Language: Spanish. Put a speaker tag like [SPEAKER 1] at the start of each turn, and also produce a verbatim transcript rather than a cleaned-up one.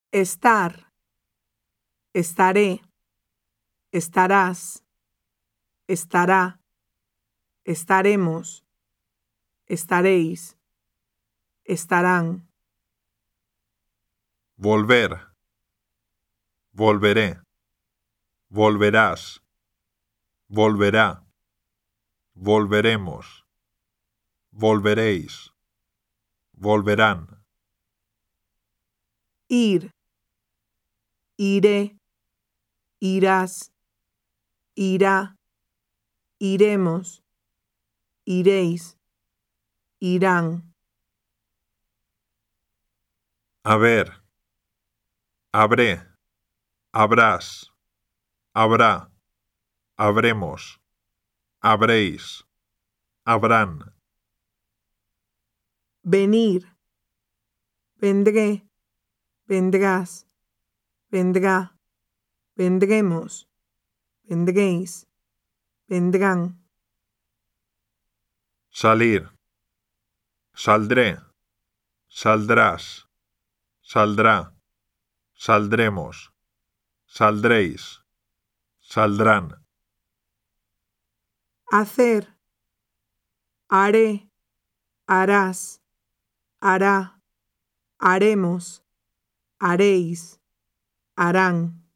[SPEAKER 1] estar, estaré, estarás, estará, estaremos, estaréis, estarán.
[SPEAKER 2] Volver, volveré, volverás, volverá, volveremos, volveréis, volverán.
[SPEAKER 1] Ir, iré, irás, irá, iremos, iréis, irán.
[SPEAKER 2] Haber, habré, habrás, habrá, habremos, habréis, habrán.
[SPEAKER 1] Venir, vendré, vendrás, vendrá, vendremos, vendréis, vendrán.
[SPEAKER 2] Salir, saldré, saldrás, saldrá, saldremos, saldréis, saldrán.
[SPEAKER 1] Hacer, haré, harás, hará, haremos, haréis, harán.